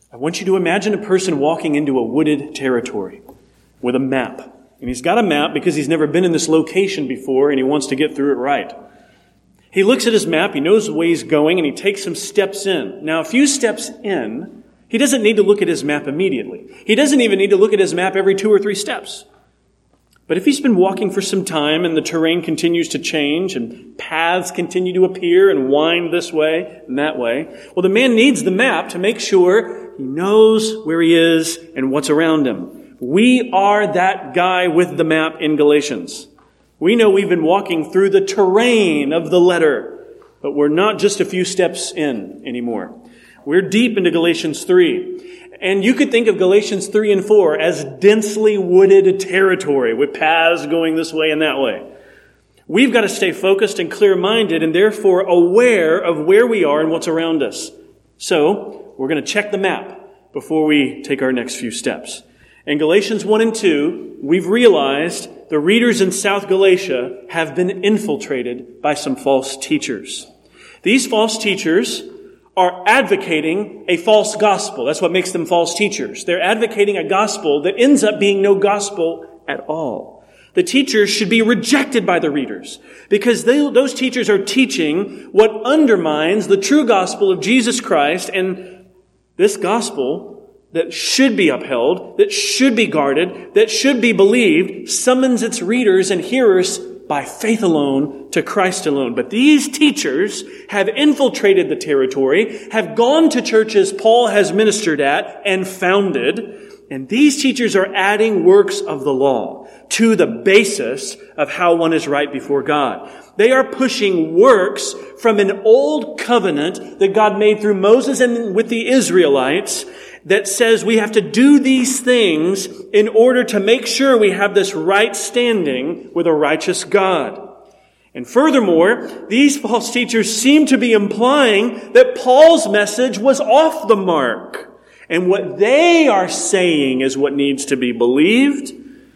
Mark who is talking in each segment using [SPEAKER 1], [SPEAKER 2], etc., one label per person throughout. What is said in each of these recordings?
[SPEAKER 1] I want you to imagine a person walking into a wooded territory with a map. And he's got a map because he's never been in this location before and he wants to get through it right. He looks at his map, he knows the way he's going, and he takes some steps in. Now, a few steps in, he doesn't need to look at his map immediately. He doesn't even need to look at his map every 2 or 3 steps. But if he's been walking for some time and the terrain continues to change and paths continue to appear and wind this way and that way, well, the man needs the map to make sure he knows where he is and what's around him. We are that guy with the map in Galatians. We know we've been walking through the terrain of the letter, but we're not just a few steps in anymore. We're deep into Galatians 3. And you could think of Galatians 3 and 4 as densely wooded territory with paths going this way and that way. We've got to stay focused and clear-minded and therefore aware of where we are and what's around us. So, we're going to check the map before we take our next few steps. In Galatians 1 and 2, we've realized the readers in South Galatia have been infiltrated by some false teachers. These false teachers are advocating a false gospel. That's what makes them false teachers. They're advocating a gospel that ends up being no gospel at all. The teachers should be rejected by the readers because those teachers are teaching what undermines the true gospel of Jesus Christ, and this gospel that should be upheld, that should be guarded, that should be believed, summons its readers and hearers by faith alone to Christ alone. But these teachers have infiltrated the territory, have gone to churches Paul has ministered at and founded, and these teachers are adding works of the law to the basis of how one is right before God. They are pushing works from an old covenant that God made through Moses and with the Israelites that says we have to do these things in order to make sure we have this right standing with a righteous God. And furthermore, these false teachers seem to be implying that Paul's message was off the mark. And what they are saying is what needs to be believed.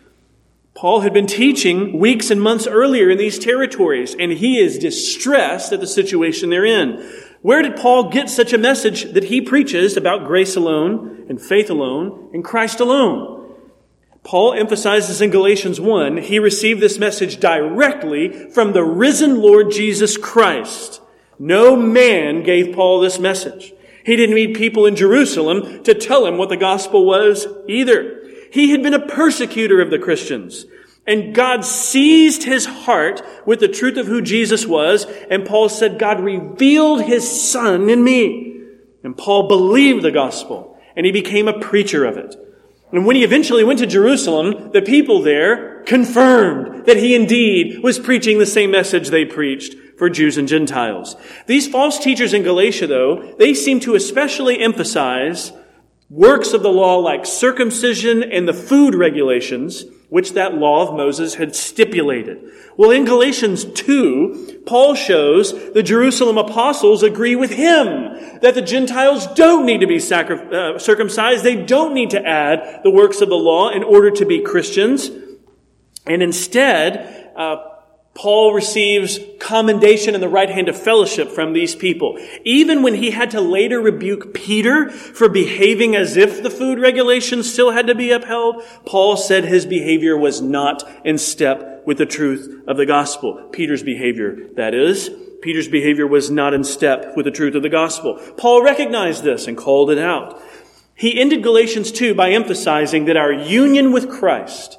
[SPEAKER 1] Paul had been teaching weeks and months earlier in these territories, and he is distressed at the situation they're in. Where did Paul get such a message that he preaches about grace alone and faith alone and Christ alone? Paul emphasizes in Galatians 1, he received this message directly from the risen Lord Jesus Christ. No man gave Paul this message. He didn't need people in Jerusalem to tell him what the gospel was either. He had been a persecutor of the Christians. And God seized his heart with the truth of who Jesus was. And Paul said, God revealed his Son in me. And Paul believed the gospel. And he became a preacher of it. And when he eventually went to Jerusalem, the people there confirmed that he indeed was preaching the same message they preached for Jews and Gentiles. These false teachers in Galatia, though, they seem to especially emphasize works of the law like circumcision and the food regulations, which that law of Moses had stipulated. Well, in Galatians 2, Paul shows the Jerusalem apostles agree with him that the Gentiles don't need to be circumcised. They don't need to add the works of the law in order to be Christians. And instead, Paul receives commendation in the right hand of fellowship from these people. Even when he had to later rebuke Peter for behaving as if the food regulations still had to be upheld, Paul said his behavior was not in step with the truth of the gospel. Peter's behavior, that is. Peter's behavior was not in step with the truth of the gospel. Paul recognized this and called it out. He ended Galatians 2 by emphasizing that our union with Christ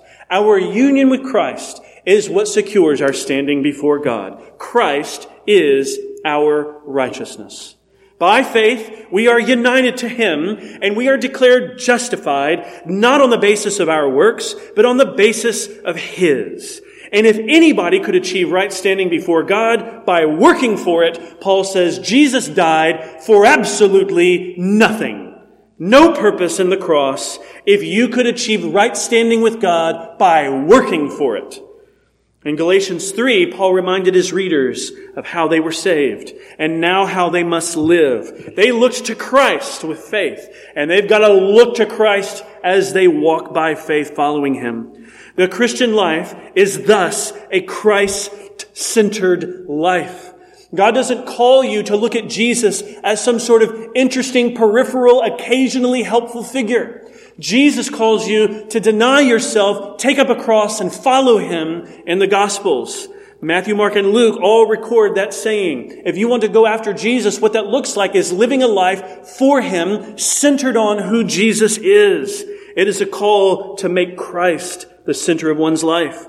[SPEAKER 1] is what secures our standing before God. Christ is our righteousness. By faith, we are united to Him, and we are declared justified, not on the basis of our works, but on the basis of His. And if anybody could achieve right standing before God by working for it, Paul says Jesus died for absolutely nothing. No purpose in the cross if you could achieve right standing with God by working for it. In Galatians 3, Paul reminded his readers of how they were saved and now how they must live. They looked to Christ with faith, and they've got to look to Christ as they walk by faith following Him. The Christian life is thus a Christ-centered life. God doesn't call you to look at Jesus as some sort of interesting, peripheral, occasionally helpful figure. Jesus calls you to deny yourself, take up a cross, and follow Him in the Gospels. Matthew, Mark, and Luke all record that saying. If you want to go after Jesus, what that looks like is living a life for Him, centered on who Jesus is. It is a call to make Christ the center of one's life.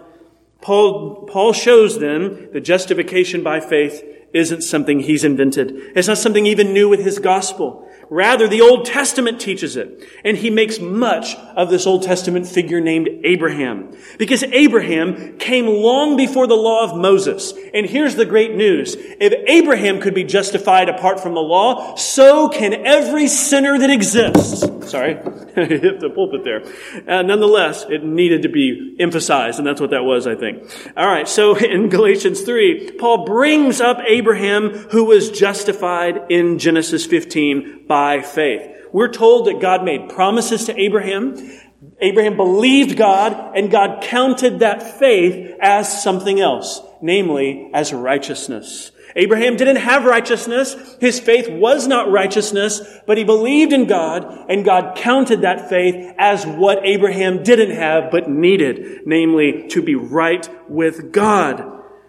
[SPEAKER 1] Paul shows then that justification by faith isn't something he's invented. It's not something even new with his gospel. Rather, the Old Testament teaches it. And he makes much of this Old Testament figure named Abraham. Because Abraham came long before the law of Moses. And here's the great news. If Abraham could be justified apart from the law, so can every sinner that exists. Sorry, I hit the pulpit there. Nonetheless, it needed to be emphasized, and that's what that was, I think. All right, so in Galatians 3, Paul brings up Abraham, who was justified in Genesis 15 by faith. We're told that God made promises to Abraham. Abraham believed God, and God counted that faith as something else, namely as righteousness. Abraham didn't have righteousness. His faith was not righteousness, but he believed in God, and God counted that faith as what Abraham didn't have but needed, namely to be right with God.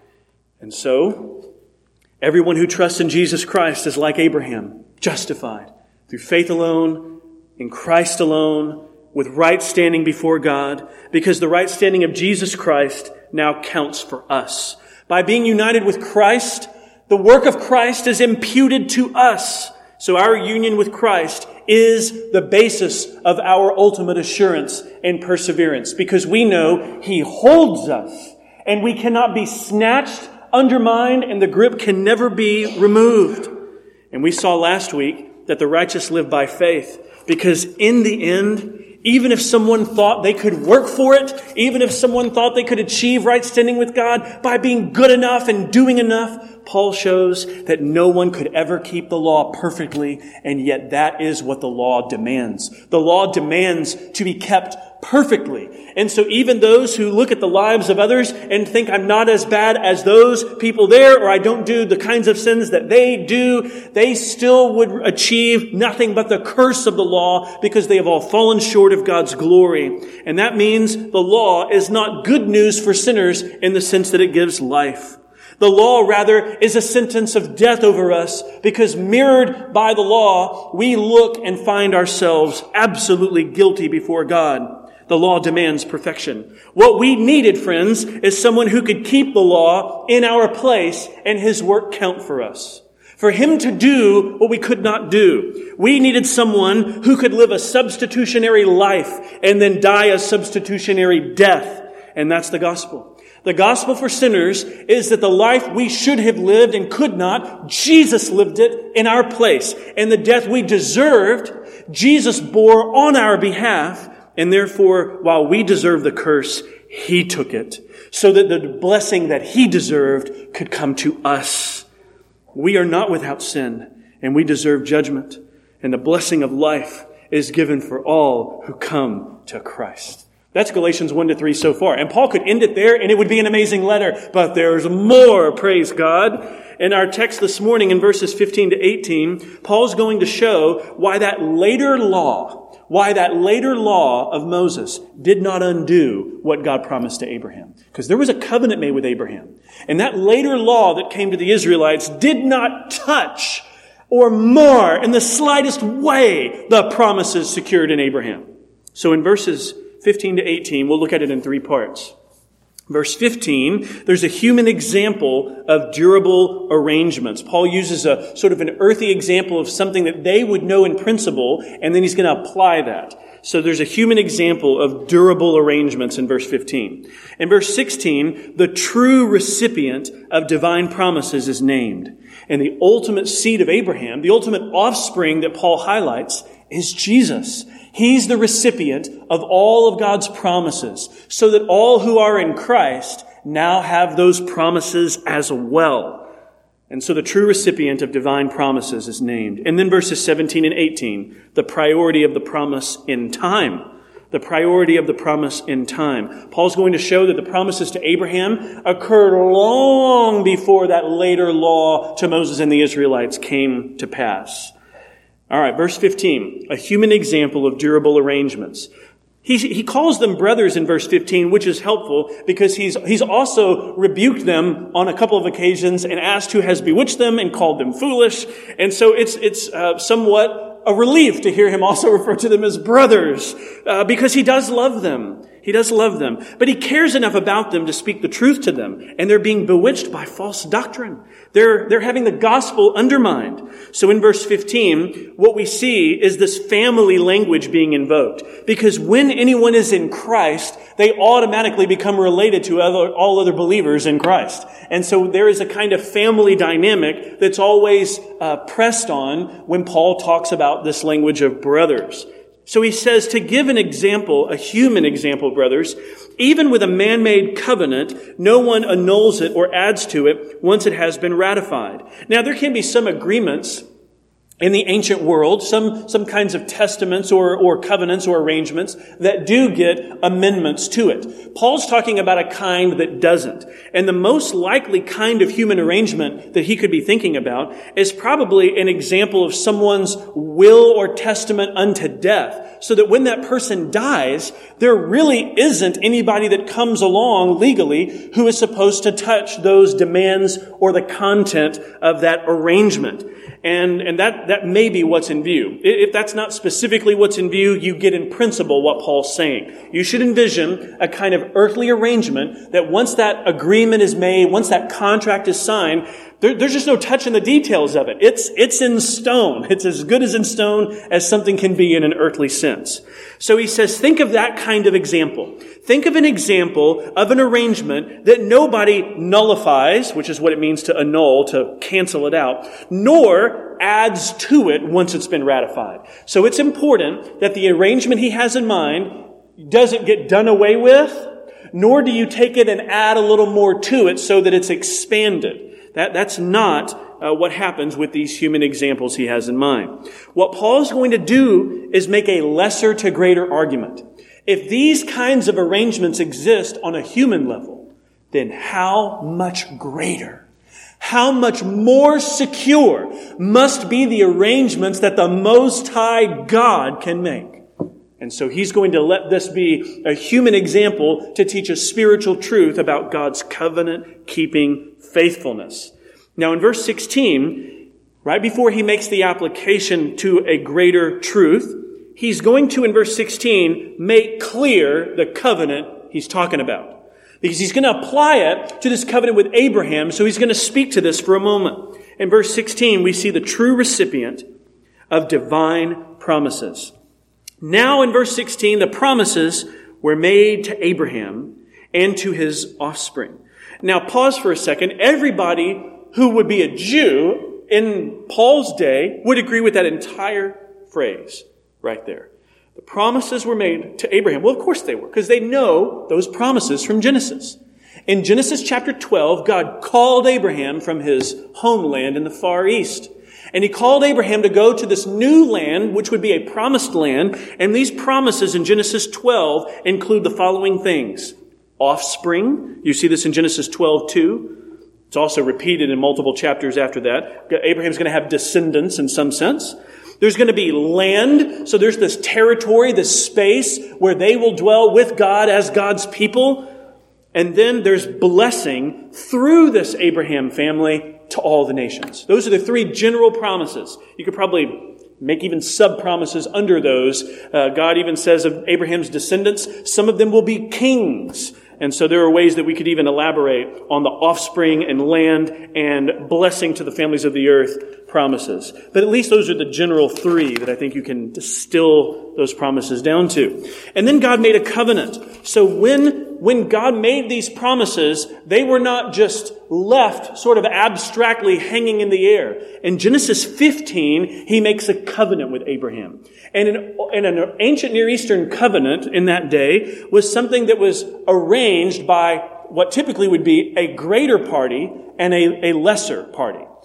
[SPEAKER 1] And so, everyone who trusts in Jesus Christ is like Abraham, justified through faith alone, in Christ alone, with right standing before God, because the right standing of Jesus Christ now counts for us. By being united with Christ, the work of Christ is imputed to us. So our union with Christ is the basis of our ultimate assurance and perseverance, because we know He holds us, and we cannot be snatched, undermined, and the grip can never be removed. And we saw last week that the righteous live by faith, because in the end, even if someone thought they could work for it, even if someone thought they could achieve right standing with God by being good enough and doing enough, Paul shows that no one could ever keep the law perfectly, and yet that is what the law demands. The law demands to be kept perfectly. And so even those who look at the lives of others and think I'm not as bad as those people there, or I don't do the kinds of sins that they do, they still would achieve nothing but the curse of the law, because they have all fallen short of God's glory. And that means the law is not good news for sinners in the sense that it gives life. The law, rather, is a sentence of death over us, because mirrored by the law, we look and find ourselves absolutely guilty before God. The law demands perfection. What we needed, friends, is someone who could keep the law in our place and His work count for us. For Him to do what we could not do, we needed someone who could live a substitutionary life and then die a substitutionary death. And that's the gospel. The gospel for sinners is that the life we should have lived and could not, Jesus lived it in our place. And the death we deserved, Jesus bore on our behalf. And therefore, while we deserve the curse, He took it, so that the blessing that He deserved could come to us. We are not without sin, and we deserve judgment. And the blessing of life is given for all who come to Christ. That's Galatians 1-3 so far. And Paul could end it there, and it would be an amazing letter. But there's more, praise God. In our text this morning, in verses 15-18, Paul's going to show why that later law of Moses did not undo what God promised to Abraham. Because there was a covenant made with Abraham. And that later law that came to the Israelites did not touch or mar in the slightest way the promises secured in Abraham. So in verses 15-18, we'll look at it in three parts. Verse 15, there's a human example of durable arrangements. Paul uses a sort of an earthy example of something that they would know in principle, and then he's going to apply that. So there's a human example of durable arrangements in verse 15. In verse 16, the true recipient of divine promises is named. And the ultimate seed of Abraham, the ultimate offspring that Paul highlights, is Jesus. He's the recipient of all of God's promises, so that all who are in Christ now have those promises as well. And so the true recipient of divine promises is named. And then verses 17 and 18, the priority of the promise in time. the priority of the promise in time. Paul's going to show that the promises to Abraham occurred long before that later law to Moses and the Israelites came to pass. All right, verse 15, a human example of durable arrangements. He calls them brothers in verse 15, which is helpful because he's also rebuked them on a couple of occasions and asked who has bewitched them and called them foolish. And so it's somewhat a relief to hear him also refer to them as brothers, because he does love them. He does love them. But he cares enough about them to speak the truth to them. And they're being bewitched by false doctrine. They're having the gospel undermined. So in verse 15, what we see is this family language being invoked. Because when anyone is in Christ, they automatically become related to all other believers in Christ. And so there is a kind of family dynamic that's always pressed on when Paul talks about this language of brothers. So he says, to give an example, a human example, brothers, even with a man-made covenant, no one annuls it or adds to it once it has been ratified. Now, there can be some agreements in the ancient world, some kinds of testaments or covenants or arrangements that do get amendments to it. Paul's talking about a kind that doesn't. And the most likely kind of human arrangement that he could be thinking about is probably an example of someone's will or testament unto death, so that when that person dies, there really isn't anybody that comes along legally who is supposed to touch those demands or the content of that arrangement. And that may be what's in view. If that's not specifically what's in view, you get in principle what Paul's saying. You should envision a kind of earthly arrangement that once that agreement is made, once that contract is signed, there's just no touch in the details of it. It's in stone. It's as good as in stone as something can be in an earthly sense. So he says, think of that kind of example. Think of an example of an arrangement that nobody nullifies, which is what it means to annul, to cancel it out, nor adds to it once it's been ratified. So it's important that the arrangement he has in mind doesn't get done away with, nor do you take it and add a little more to it so that it's expanded. That's not what happens with these human examples he has in mind. What Paul's going to do is make a lesser to greater argument. If these kinds of arrangements exist on a human level, then how much greater, how much more secure must be the arrangements that the Most High God can make. And so he's going to let this be a human example to teach a spiritual truth about God's covenant-keeping faithfulness. Now in verse 16, right before he makes the application to a greater truth, he's going to, in verse 16, make clear the covenant he's talking about. Because he's going to apply it to this covenant with Abraham, so he's going to speak to this for a moment. In verse 16, we see the true recipient of divine promises. Now in verse 16, the promises were made to Abraham and to his offspring. Now pause for a second. Everybody who would be a Jew in Paul's day would agree with that entire phrase right there. The promises were made to Abraham. Well, of course they were, because they know those promises from Genesis. In Genesis chapter 12, God called Abraham from his homeland in the Far East. And he called Abraham to go to this new land, which would be a promised land. And these promises in Genesis 12 include the following things. Offspring. You see this in Genesis 12:2. It's also repeated in multiple chapters after that. Abraham's going to have descendants in some sense. There's going to be land. So there's this territory, this space where they will dwell with God as God's people. And then there's blessing through this Abraham family to all the nations. Those are the three general promises. You could probably make even sub-promises under those. God even says of Abraham's descendants, some of them will be kings. And so there are ways that we could even elaborate on the offspring and land and blessing to the families of the earth promises. But at least those are the general three that I think you can distill those promises down to. And then God made a covenant. So when God made these promises, they were not just left sort of abstractly hanging in the air. In Genesis 15, he makes a covenant with Abraham. And an ancient Near Eastern covenant in that day was something that was arranged by what typically would be a greater party and a lesser party.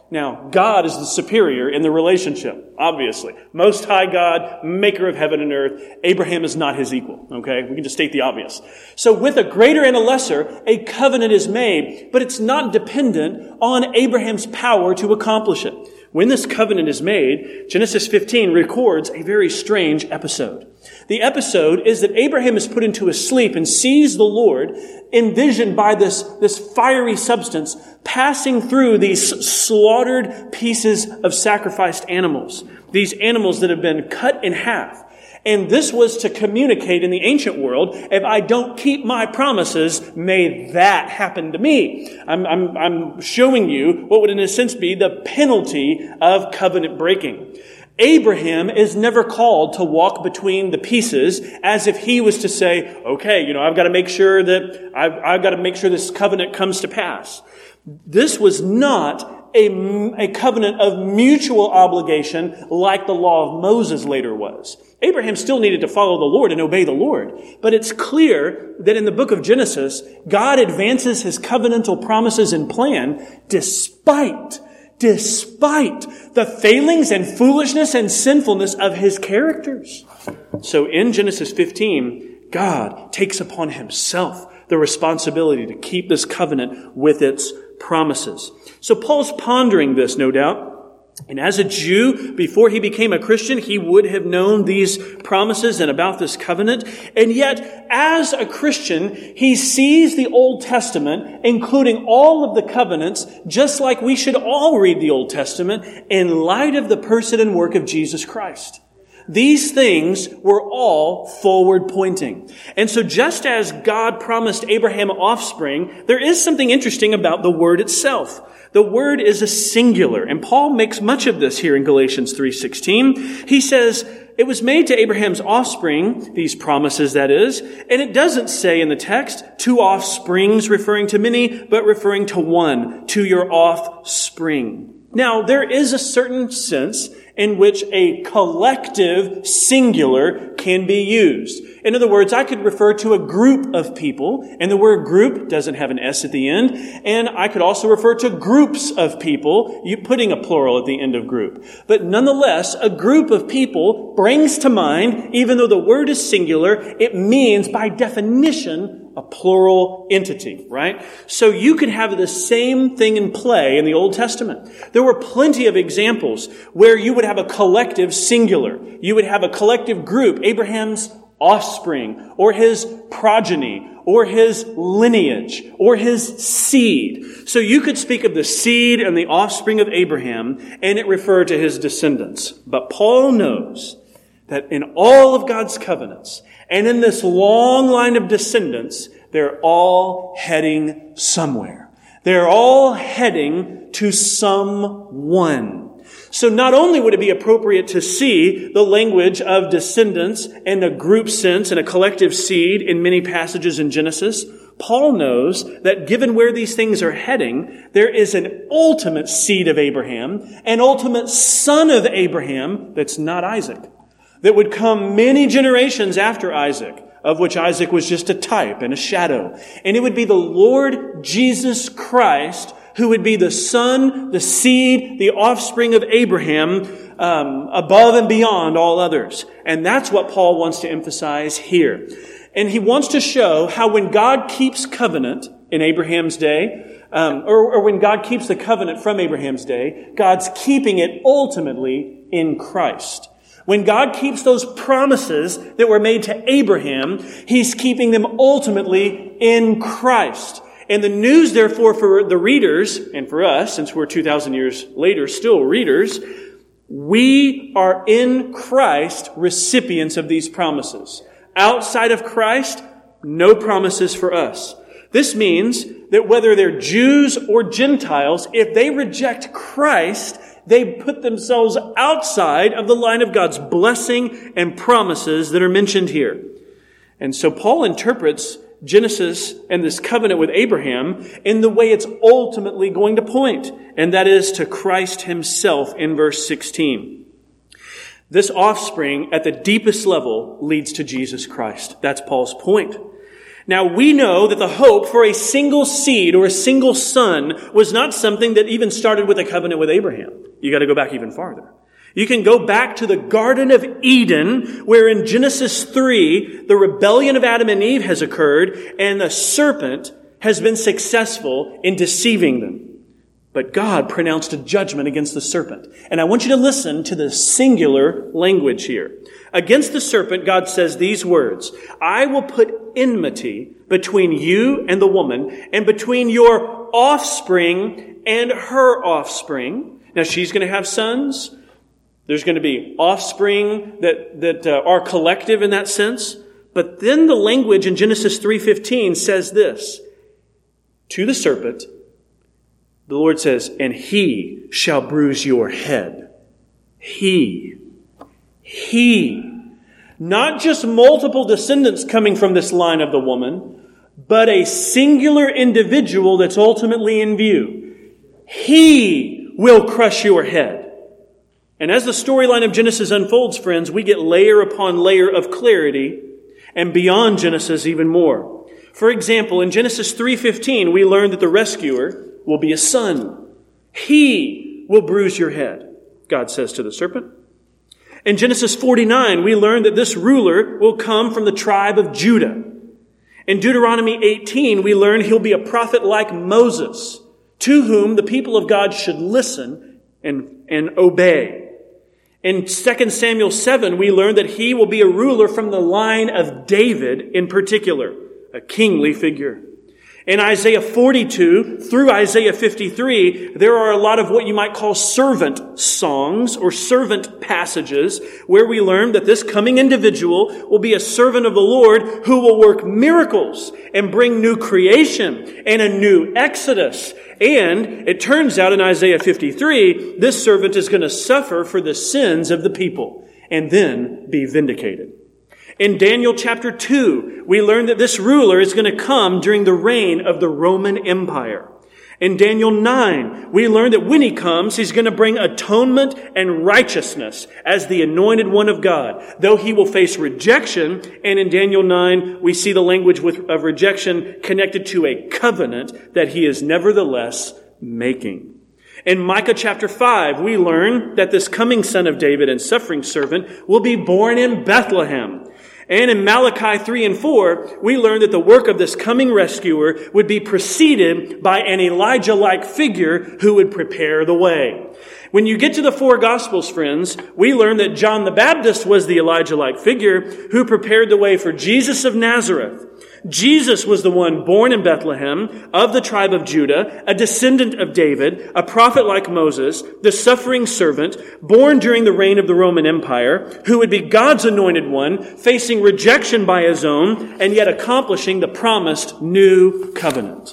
[SPEAKER 1] Now, God is the superior in the relationship, obviously. Most High God, maker of heaven and earth. Abraham is not his equal, okay? We can just state the obvious. So with a greater and a lesser, a covenant is made, but it's not dependent on Abraham's power to accomplish it. When this covenant is made, Genesis 15 records a very strange episode. The episode is that Abraham is put into a sleep and sees the Lord envisioned by this fiery substance passing through these slaughtered pieces of sacrificed animals. These animals that have been cut in half. And this was to communicate in the ancient world, if I don't keep my promises, may that happen to me. I'm showing you what would in a sense be the penalty of covenant breaking. Abraham is never called to walk between the pieces as if he was to say, okay, I've got to make sure that I've got to make sure this covenant comes to pass. This was not a covenant of mutual obligation like the law of Moses later was. Abraham still needed to follow the Lord and obey the Lord. But it's clear that in the book of Genesis, God advances his covenantal promises and plan despite the failings and foolishness and sinfulness of his characters. So in Genesis 15, God takes upon himself the responsibility to keep this covenant with its promises. So Paul's pondering this, no doubt. And as a Jew, before he became a Christian, he would have known these promises and about this covenant. And yet, as a Christian, he sees the Old Testament, including all of the covenants, just like we should all read the Old Testament, in light of the person and work of Jesus Christ. These things were all forward pointing. And so just as God promised Abraham offspring, there is something interesting about the word itself. The word is a singular, and Paul makes much of this here in Galatians 3:16. He says, it was made to Abraham's offspring, these promises that is, and it doesn't say in the text, two offsprings referring to many, but referring to one, to your offspring. Now, there is a certain sense in which a collective singular can be used. In other words, I could refer to a group of people, and the word group doesn't have an S at the end, and I could also refer to groups of people, you putting a plural at the end of group. But nonetheless, a group of people brings to mind, even though the word is singular, it means by definition a plural entity, right? So you could have the same thing in play in the Old Testament. There were plenty of examples where you would have a collective singular. You would have a collective group, Abraham's offspring, or his progeny, or his lineage, or his seed. So you could speak of the seed and the offspring of Abraham, and it referred to his descendants. But Paul knows that in all of God's covenants, and in this long line of descendants, they're all heading somewhere. They're all heading to someone. So not only would it be appropriate to see the language of descendants in a group sense and a collective seed in many passages in Genesis, Paul knows that given where these things are heading, there is an ultimate seed of Abraham, an ultimate son of Abraham that's not Isaac, that would come many generations after Isaac, of which Isaac was just a type and a shadow. And it would be the Lord Jesus Christ who would be the son, the seed, the offspring of Abraham, above and beyond all others. And that's what Paul wants to emphasize here. And he wants to show how when God keeps covenant in Abraham's day, or when God keeps the covenant from Abraham's day, God's keeping it ultimately in Christ. When God keeps those promises that were made to Abraham, He's keeping them ultimately in Christ. And the news, therefore, for the readers, and for us, since we're 2,000 years later still readers, we are in Christ recipients of these promises. Outside of Christ, no promises for us. This means that whether they're Jews or Gentiles, if they reject Christ, they put themselves outside of the line of God's blessing and promises that are mentioned here. And so Paul interprets Genesis and this covenant with Abraham in the way it's ultimately going to point, and that is to Christ himself in verse 16. This offspring at the deepest level leads to Jesus Christ. That's Paul's point. Now we know that the hope for a single seed or a single son was not something that even started with a covenant with Abraham. You got to go back even farther. You can go back to the Garden of Eden, where in Genesis 3, the rebellion of Adam and Eve has occurred, and the serpent has been successful in deceiving them. But God pronounced a judgment against the serpent. And I want you to listen to the singular language here. Against the serpent, God says these words, I will put enmity between you and the woman, and between your offspring and her offspring. Now she's going to have sons. There's going to be offspring that are collective in that sense. But then the language in Genesis 3:15 says this, to the serpent, the Lord says, and he shall bruise your head. He. Not just multiple descendants coming from this line of the woman, but a singular individual that's ultimately in view. He will crush your head. And as the storyline of Genesis unfolds, friends, we get layer upon layer of clarity, and beyond Genesis even more. For example, in Genesis 3:15, we learn that the rescuer will be a son. He will bruise your head, God says to the serpent. In Genesis 49, we learn that this ruler will come from the tribe of Judah. In Deuteronomy 18, we learn he'll be a prophet like Moses, to whom the people of God should listen and obey. In 2 Samuel 7, we learn that he will be a ruler from the line of David in particular, a kingly figure. In Isaiah 42 through Isaiah 53, there are a lot of what you might call servant songs or servant passages where we learn that this coming individual will be a servant of the Lord who will work miracles and bring new creation and a new exodus. And it turns out in Isaiah 53, this servant is going to suffer for the sins of the people and then be vindicated. In Daniel chapter 2, we learn that this ruler is going to come during the reign of the Roman Empire. In Daniel 9, we learn that when he comes, he's going to bring atonement and righteousness as the anointed one of God, though he will face rejection. And in Daniel 9, we see the language of rejection connected to a covenant that he is nevertheless making. In Micah chapter 5, we learn that this coming son of David and suffering servant will be born in Bethlehem. And in Malachi 3 and 4, we learn that the work of this coming rescuer would be preceded by an Elijah-like figure who would prepare the way. When you get to the four Gospels, friends, we learn that John the Baptist was the Elijah-like figure who prepared the way for Jesus of Nazareth. Jesus was the one born in Bethlehem of the tribe of Judah, a descendant of David, a prophet like Moses, the suffering servant, born during the reign of the Roman Empire, who would be God's anointed one, facing rejection by his own, and yet accomplishing the promised new covenant.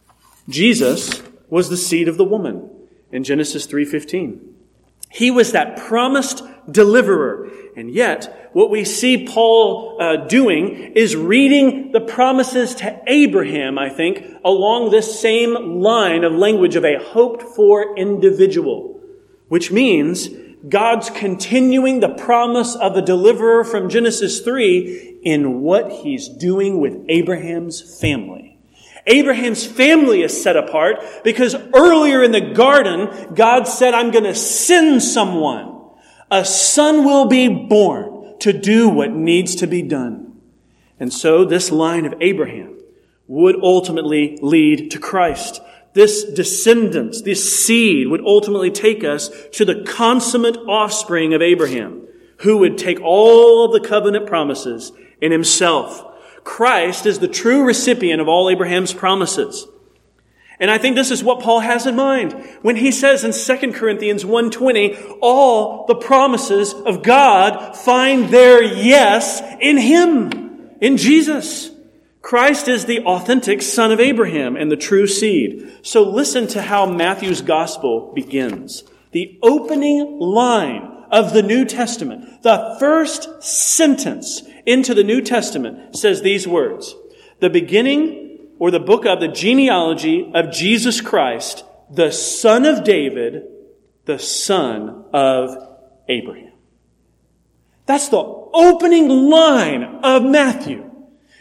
[SPEAKER 1] Jesus was the seed of the woman in Genesis 3:15. He was that promised deliverer. And yet, what we see Paul doing is reading the promises to Abraham, I think, along this same line of language of a hoped-for individual, which means God's continuing the promise of a deliverer from Genesis 3 in what he's doing with Abraham's family. Abraham's family is set apart because earlier in the garden, God said, I'm going to send someone. A son will be born to do what needs to be done. And so this line of Abraham would ultimately lead to Christ. This descendants, this seed would ultimately take us to the consummate offspring of Abraham, who would take all of the covenant promises in himself. Christ is the true recipient of all Abraham's promises. And I think this is what Paul has in mind when he says in 2 Corinthians 1:20, all the promises of God find their yes in Him, in Jesus. Christ is the authentic son of Abraham and the true seed. So listen to how Matthew's gospel begins. The opening line of the New Testament, the first sentence into the New Testament says these words, the beginning or the book of the genealogy of Jesus Christ, the son of David, the son of Abraham. That's the opening line of Matthew.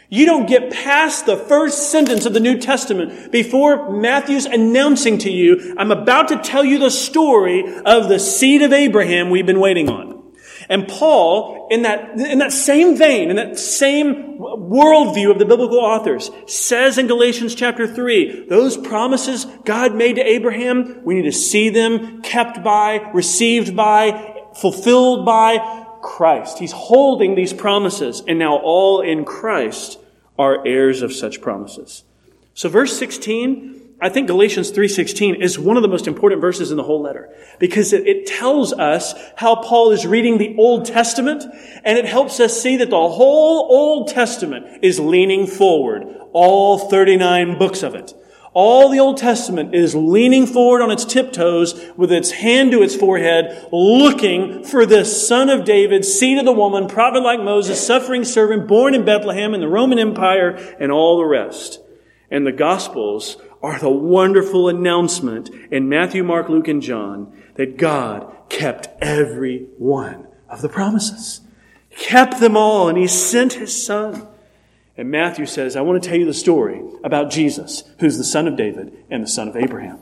[SPEAKER 1] You don't get past the first sentence of the New Testament before Matthew's announcing to you, I'm about to tell you the story of the seed of Abraham we've been waiting on. And Paul, in that same vein, in that same worldview of the biblical authors, says in Galatians chapter 3, those promises God made to Abraham, we need to see them kept by, received by, fulfilled by Christ. He's holding these promises, and now all in Christ are heirs of such promises. So verse 16, I think Galatians 3:16 is one of the most important verses in the whole letter, because it tells us how Paul is reading the Old Testament, and it helps us see that the whole Old Testament is leaning forward, all 39 books of it. All the Old Testament is leaning forward on its tiptoes with its hand to its forehead, looking for this son of David, seed of the woman, prophet like Moses, suffering servant, born in Bethlehem in the Roman Empire, and all the rest. And the Gospels are the wonderful announcement in Matthew, Mark, Luke, and John that God kept every one of the promises. He kept them all, and He sent His Son. And Matthew says, I want to tell you the story about Jesus, who's the son of David and the son of Abraham.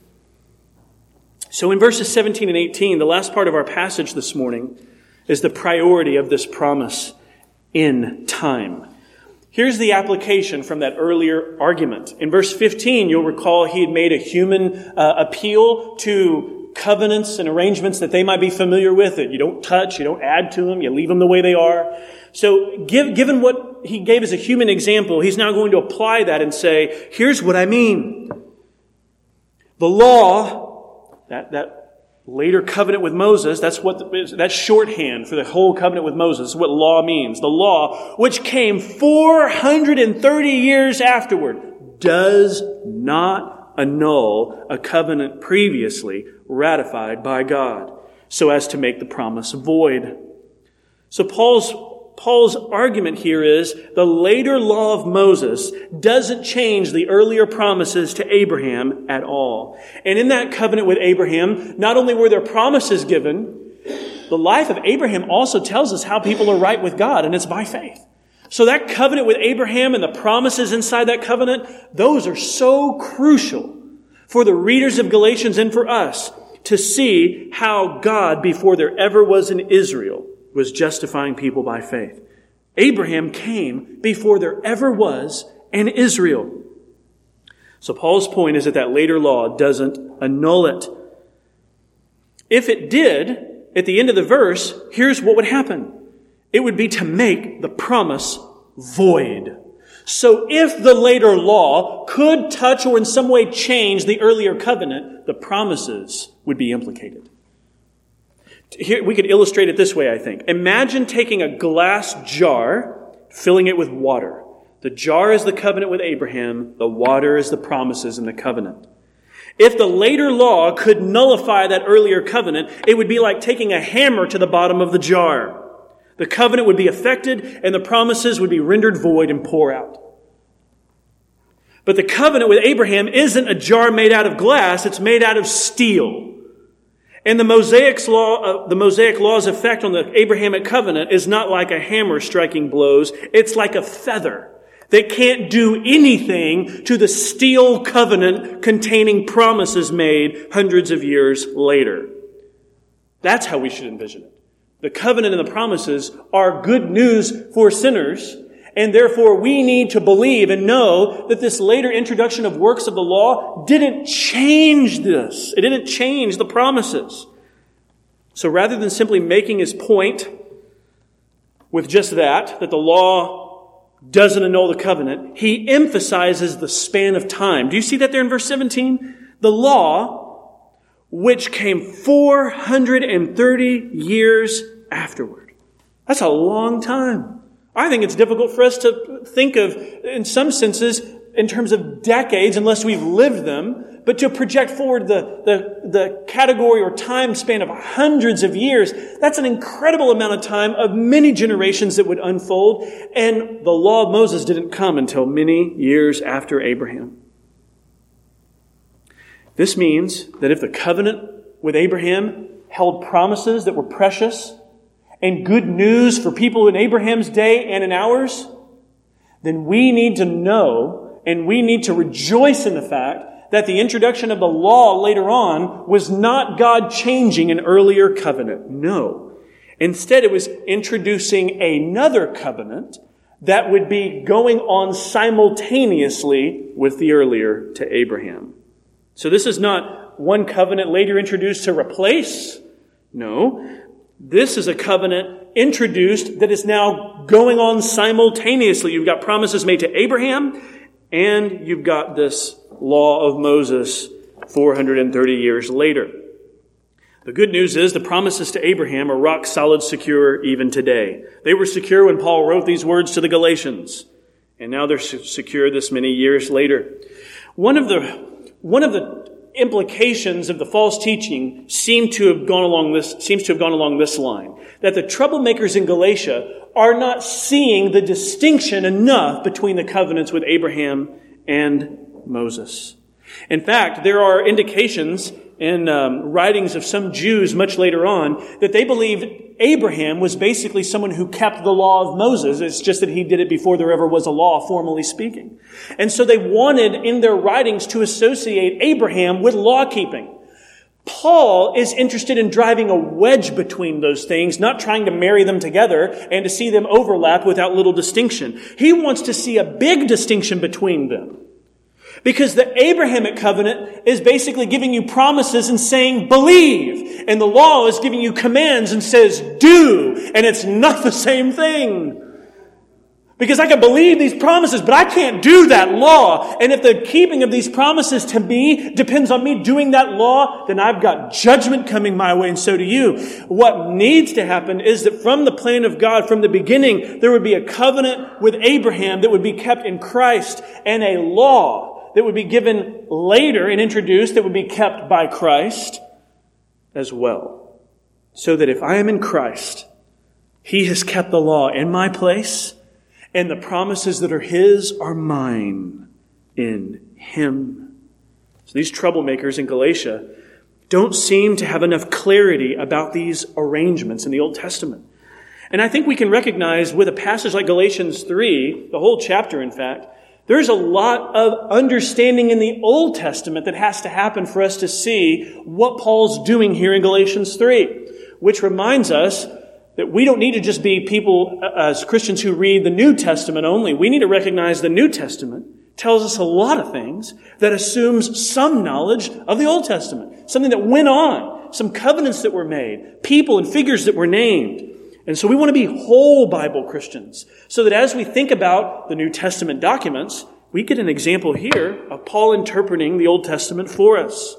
[SPEAKER 1] So in verses 17 and 18, the last part of our passage this morning is the priority of this promise in time. Here's the application from that earlier argument. In verse 15, you'll recall he had made a human appeal to covenants and arrangements that they might be familiar with. That you don't touch, you don't add to them, you leave them the way they are. So given what he gave as a human example, he's now going to apply that and say, here's what I mean. The law, that later covenant with Moses, that's shorthand for the whole covenant with Moses. That's what law means. The law, which came 430 years afterward, does not annul a covenant previously ratified by God, so as to make the promise void. So Paul's argument here is the later law of Moses doesn't change the earlier promises to Abraham at all. And in that covenant with Abraham, not only were there promises given, the life of Abraham also tells us how people are right with God, and it's by faith. So that covenant with Abraham and the promises inside that covenant, those are so crucial for the readers of Galatians and for us to see how God, before there ever was an Israel, was justifying people by faith. Abraham came before there ever was an Israel. So Paul's point is that later law doesn't annul it. If it did, at the end of the verse, here's what would happen. It would be to make the promise void. So if the later law could touch or in some way change the earlier covenant, the promises would be implicated. Here, we could illustrate it this way, I think. Imagine taking a glass jar, filling it with water. The jar is the covenant with Abraham. The water is the promises in the covenant. If the later law could nullify that earlier covenant, it would be like taking a hammer to the bottom of the jar. The covenant would be affected, and the promises would be rendered void and pour out. But the covenant with Abraham isn't a jar made out of glass. It's made out of steel. And the Mosaic law's effect on the Abrahamic covenant is not like a hammer striking blows. It's like a feather that can't do anything to the steel covenant containing promises made hundreds of years later. That's how we should envision it. The covenant and the promises are good news for sinners, and therefore we need to believe and know that this later introduction of works of the law didn't change this. It didn't change the promises. So rather than simply making his point with just that the law doesn't annul the covenant, he emphasizes the span of time. Do you see that there in verse 17? The law, which came 430 years afterward. That's a long time. I think it's difficult for us to think of, in some senses, in terms of decades, unless we've lived them, but to project forward the category or time span of hundreds of years, that's an incredible amount of time of many generations that would unfold. And the law of Moses didn't come until many years after Abraham. This means that if the covenant with Abraham held promises that were precious and good news for people in Abraham's day and in ours, then we need to know and we need to rejoice in the fact that the introduction of the law later on was not God changing an earlier covenant. No. Instead, it was introducing another covenant that would be going on simultaneously with the earlier to Abraham. So this is not one covenant later introduced to replace. No. This is a covenant introduced that is now going on simultaneously. You've got promises made to Abraham, and you've got this law of Moses 430 years later. The good news is the promises to Abraham are rock solid secure even today. They were secure when Paul wrote these words to the Galatians, and now they're secure this many years later. One of the implications of the false teaching seems to have gone along this line, that the troublemakers in Galatia are not seeing the distinction enough between the covenants with Abraham and Moses. In fact, there are indications in writings of some Jews much later on that they believed Abraham was basically someone who kept the law of Moses. It's just that he did it before there ever was a law, formally speaking. And so they wanted in their writings to associate Abraham with law keeping. Paul is interested in driving a wedge between those things, not trying to marry them together and to see them overlap without little distinction. He wants to see a big distinction between them. Because the Abrahamic covenant is basically giving you promises and saying, believe. And the law is giving you commands and says, do. And it's not the same thing. Because I can believe these promises, but I can't do that law. And if the keeping of these promises to me depends on me doing that law, then I've got judgment coming my way, and so do you. What needs to happen is that from the plan of God, from the beginning, there would be a covenant with Abraham that would be kept in Christ, and a law that would be given later and introduced that would be kept by Christ as well. So that if I am in Christ, He has kept the law in my place, and the promises that are His are mine in Him. So these troublemakers in Galatia don't seem to have enough clarity about these arrangements in the Old Testament. And I think we can recognize with a passage like Galatians 3, the whole chapter in fact, there's a lot of understanding in the Old Testament that has to happen for us to see what Paul's doing here in Galatians 3, which reminds us that we don't need to just be people as Christians who read the New Testament only. We need to recognize the New Testament tells us a lot of things that assumes some knowledge of the Old Testament, something that went on, some covenants that were made, people and figures that were named. And so we want to be whole Bible Christians, so that as we think about the New Testament documents, we get an example here of Paul interpreting the Old Testament for us.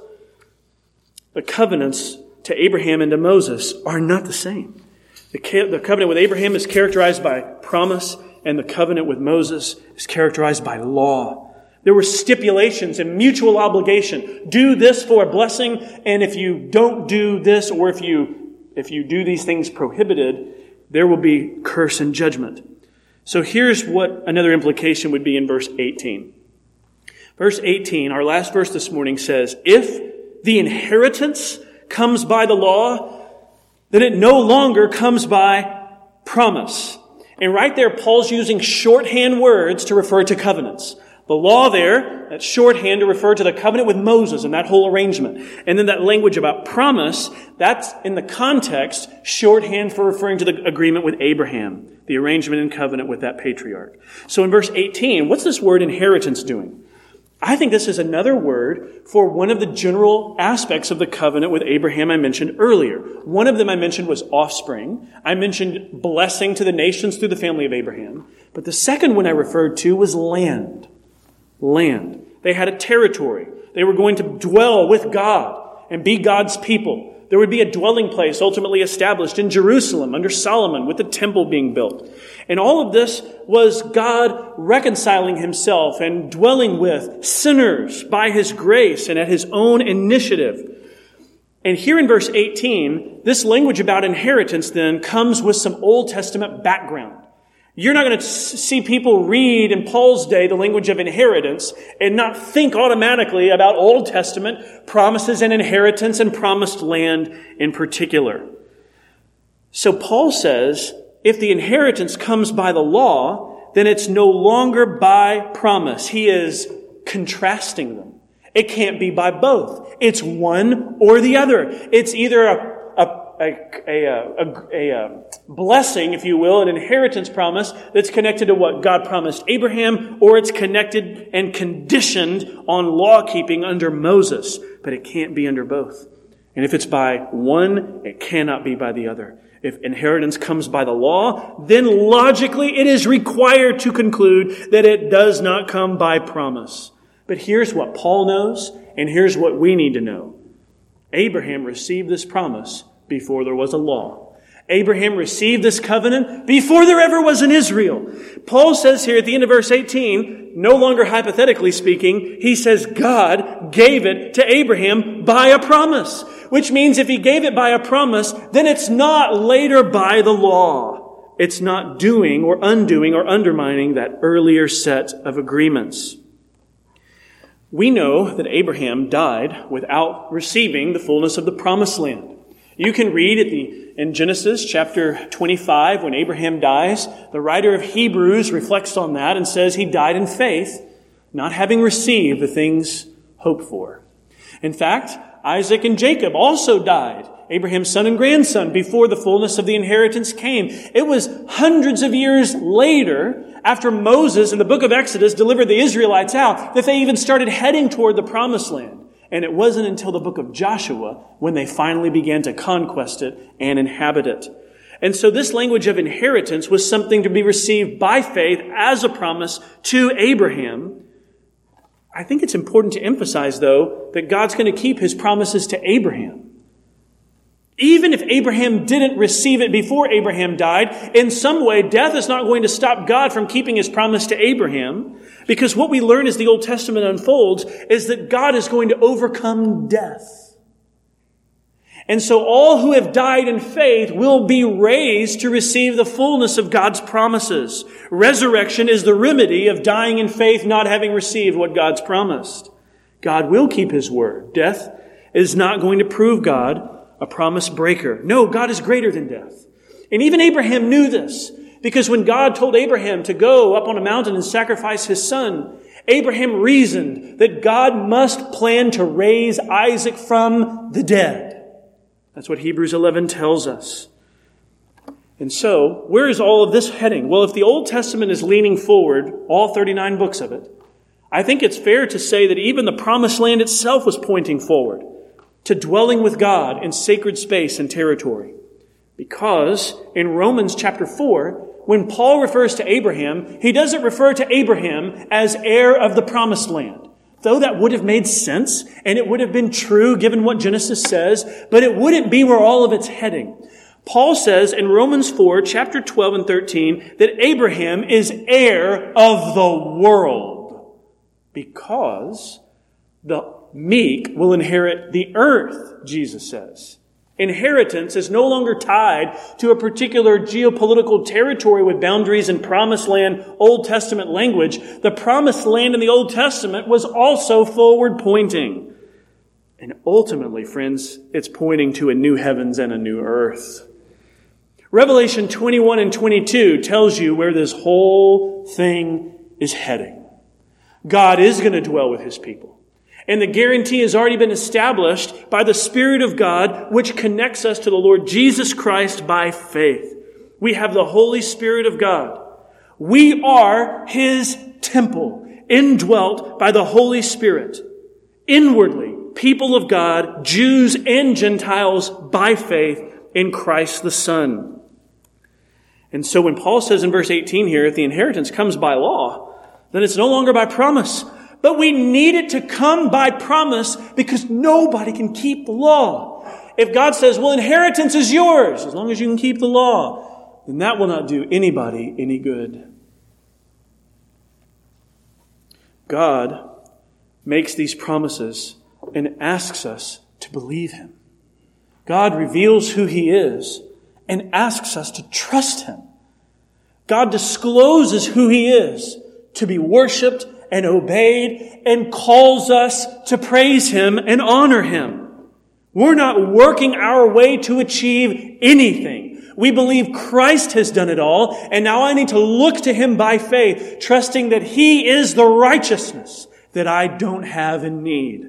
[SPEAKER 1] The covenants to Abraham and to Moses are not the same. The covenant with Abraham is characterized by promise, and the covenant with Moses is characterized by law. There were stipulations and mutual obligation. Do this for a blessing, and if you don't do this, or if you do these things prohibited, there will be curse and judgment. So here's what another implication would be in verse 18. Verse 18, our last verse this morning says, if the inheritance comes by the law, then it no longer comes by promise. And right there, Paul's using shorthand words to refer to covenants. The law there, that's shorthand to refer to the covenant with Moses and that whole arrangement. And then that language about promise, that's in the context shorthand for referring to the agreement with Abraham, the arrangement and covenant with that patriarch. So in verse 18, what's this word inheritance doing? I think this is another word for one of the general aspects of the covenant with Abraham I mentioned earlier. One of them I mentioned was offspring. I mentioned blessing to the nations through the family of Abraham. But the second one I referred to was land. Land. They had a territory. They were going to dwell with God and be God's people. There would be a dwelling place ultimately established in Jerusalem under Solomon with the temple being built. And all of this was God reconciling Himself and dwelling with sinners by His grace and at His own initiative. And here in verse 18, this language about inheritance then comes with some Old Testament background. You're not going to see people read in Paul's day the language of inheritance and not think automatically about Old Testament promises and inheritance and promised land in particular. So Paul says, if the inheritance comes by the law, then it's no longer by promise. He is contrasting them. It can't be by both. It's one or the other. It's either a blessing, if you will, an inheritance promise that's connected to what God promised Abraham, or it's connected and conditioned on law keeping under Moses. But it can't be under both. And if it's by one, it cannot be by the other. If inheritance comes by the law, then logically it is required to conclude that it does not come by promise. But here's what Paul knows, and here's what we need to know. Abraham received this promise before there was a law. Abraham received this covenant before there ever was an Israel. Paul says here at the end of verse 18, no longer hypothetically speaking, he says God gave it to Abraham by a promise. Which means if he gave it by a promise, then it's not later by the law. It's not doing or undoing or undermining that earlier set of agreements. We know that Abraham died without receiving the fullness of the promised land. You can read in Genesis chapter 25, when Abraham dies, the writer of Hebrews reflects on that and says he died in faith, not having received the things hoped for. In fact, Isaac and Jacob also died, Abraham's son and grandson, before the fullness of the inheritance came. It was hundreds of years later, after Moses in the book of Exodus delivered the Israelites out, that they even started heading toward the promised land. And it wasn't until the book of Joshua when they finally began to conquest it and inhabit it. And so this language of inheritance was something to be received by faith as a promise to Abraham. I think it's important to emphasize, though, that God's going to keep his promises to Abraham. Even if Abraham didn't receive it before Abraham died, in some way, death is not going to stop God from keeping his promise to Abraham, because what we learn as the Old Testament unfolds is that God is going to overcome death. And so all who have died in faith will be raised to receive the fullness of God's promises. Resurrection is the remedy of dying in faith, not having received what God's promised. God will keep his word. Death is not going to prove God a promise breaker. No, God is greater than death. And even Abraham knew this, because when God told Abraham to go up on a mountain and sacrifice his son, Abraham reasoned that God must plan to raise Isaac from the dead. That's what Hebrews 11 tells us. And so, where is all of this heading? Well, if the Old Testament is leaning forward, all 39 books of it, I think it's fair to say that even the promised land itself was pointing forward to dwelling with God in sacred space and territory. Because in Romans chapter 4, when Paul refers to Abraham, he doesn't refer to Abraham as heir of the promised land. Though that would have made sense, and it would have been true given what Genesis says, but it wouldn't be where all of it's heading. Paul says in Romans 4, chapter 12 and 13, that Abraham is heir of the world, because the meek will inherit the earth, Jesus says. Inheritance is no longer tied to a particular geopolitical territory with boundaries and promised land, Old Testament language. The promised land in the Old Testament was also forward pointing. And ultimately, friends, it's pointing to a new heavens and a new earth. Revelation 21 and 22 tells you where this whole thing is heading. God is going to dwell with his people. And the guarantee has already been established by the Spirit of God, which connects us to the Lord Jesus Christ by faith. We have the Holy Spirit of God. We are his temple, indwelt by the Holy Spirit. Inwardly, people of God, Jews and Gentiles, by faith in Christ the Son. And so when Paul says in verse 18 here, if the inheritance comes by law, then it's no longer by promise. But we need it to come by promise because nobody can keep the law. If God says, well, inheritance is yours as long as you can keep the law, then that will not do anybody any good. God makes these promises and asks us to believe him. God reveals who he is and asks us to trust him. God discloses who he is to be worshipped and obeyed, and calls us to praise him and honor him. We're not working our way to achieve anything. We believe Christ has done it all, and now I need to look to Him by faith, trusting that He is the righteousness that I don't have and need.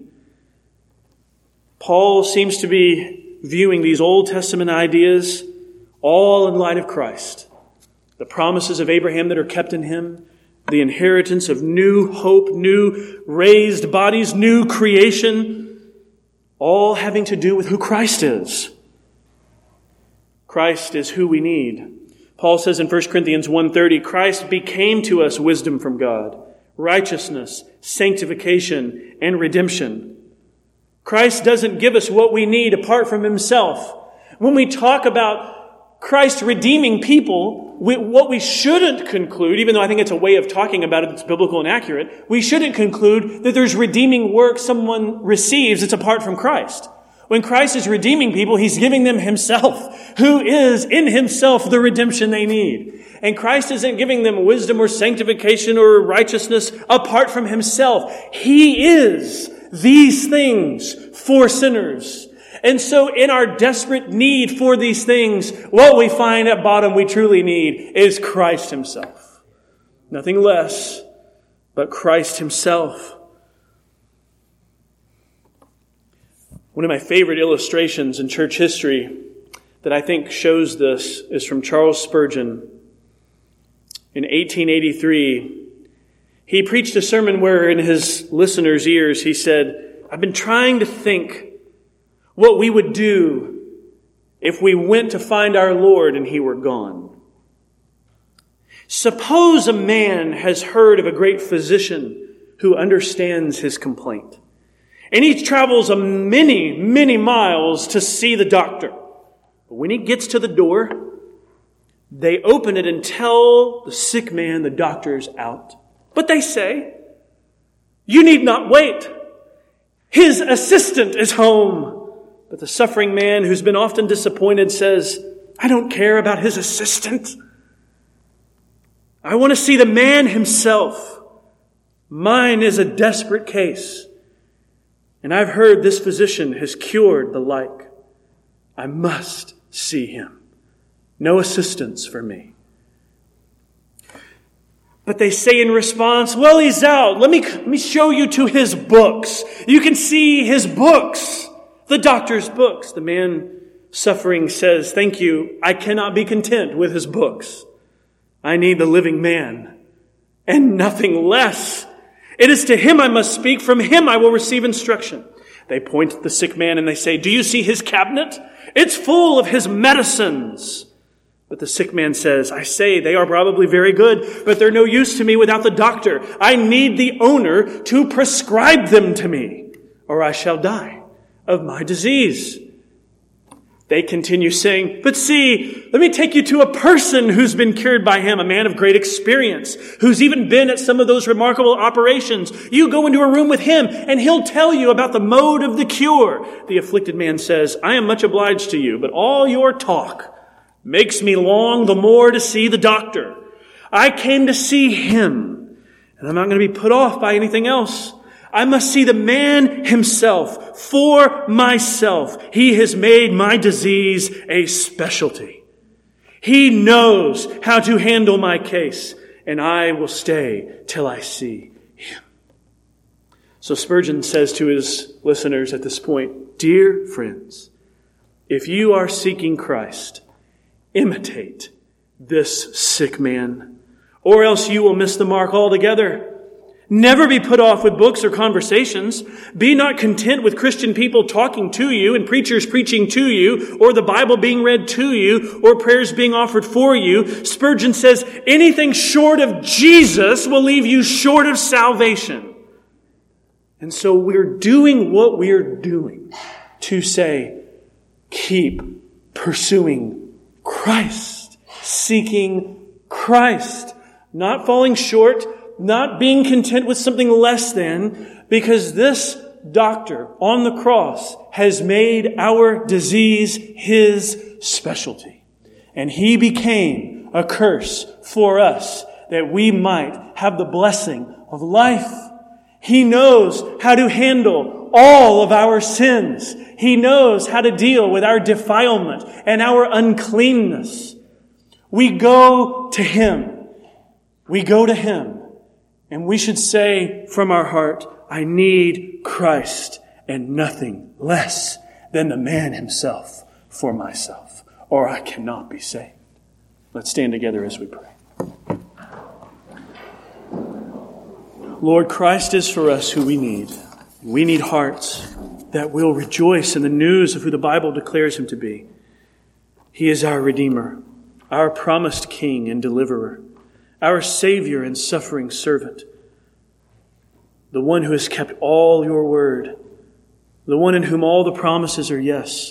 [SPEAKER 1] Paul seems to be viewing these Old Testament ideas all in light of Christ. The promises of Abraham that are kept in Him, the inheritance of new hope, new raised bodies, new creation, all having to do with who Christ is. Christ is who we need. Paul says in 1 Corinthians 1:30, Christ became to us wisdom from God, righteousness, sanctification, and redemption. Christ doesn't give us what we need apart from Himself. When we talk about Christ redeeming people, what we shouldn't conclude, even though I think it's a way of talking about it that's biblical and accurate, we shouldn't conclude that there's redeeming work someone receives that's apart from Christ. When Christ is redeeming people, He's giving them Himself, who is in Himself the redemption they need. And Christ isn't giving them wisdom or sanctification or righteousness apart from Himself. He is these things for sinners. And so in our desperate need for these things, what we find at bottom we truly need is Christ Himself. Nothing less but Christ Himself. One of my favorite illustrations in church history that I think shows this is from Charles Spurgeon. In 1883, he preached a sermon where in his listeners' ears he said, I've been trying to think what we would do if we went to find our Lord and He were gone. Suppose a man has heard of a great physician who understands his complaint. And he travels many, many miles to see the doctor. But when he gets to the door, they open it and tell the sick man the doctor's out. But they say, you need not wait. His assistant is home. But the suffering man who's been often disappointed says, I don't care about his assistant. I want to see the man himself. Mine is a desperate case. And I've heard this physician has cured the like. I must see him. No assistance for me. But they say in response, well, he's out. Let me show you to his books. You can see his books, the doctor's books. The man suffering says, thank you. I cannot be content with his books. I need the living man and nothing less. It is to him I must speak. From him I will receive instruction. They point at the sick man and they say, do you see his cabinet? It's full of his medicines. But the sick man says, I say they are probably very good, but they're no use to me without the doctor. I need the owner to prescribe them to me, or I shall die of my disease. They continue saying, but see, let me take you to a person who's been cured by him, a man of great experience, who's even been at some of those remarkable operations. You go into a room with him, and he'll tell you about the mode of the cure. The afflicted man says, I am much obliged to you, but all your talk makes me long the more to see the doctor. I came to see him, and I'm not going to be put off by anything else. I must see the man himself for myself. He has made my disease a specialty. He knows how to handle my case, and I will stay till I see him. So Spurgeon says to his listeners at this point, dear friends, if you are seeking Christ, imitate this sick man, or else you will miss the mark altogether. Never be put off with books or conversations. Be not content with Christian people talking to you and preachers preaching to you, or the Bible being read to you, or prayers being offered for you. Spurgeon says anything short of Jesus will leave you short of salvation. And so we're doing what we're doing to say, keep pursuing Christ, seeking Christ, not falling short, not being content with something less than, because this doctor on the cross has made our disease his specialty. And he became a curse for us that we might have the blessing of life. He knows how to handle all of our sins. He knows how to deal with our defilement and our uncleanness. We go to Him. We go to Him. And we should say from our heart, I need Christ and nothing less than the man Himself for myself, or I cannot be saved. Let's stand together as we pray. Lord, Christ is for us who we need. We need hearts that will rejoice in the news of who the Bible declares Him to be. He is our Redeemer, our promised King and Deliverer, our Savior and suffering servant, the one who has kept all your word, the one in whom all the promises are yes,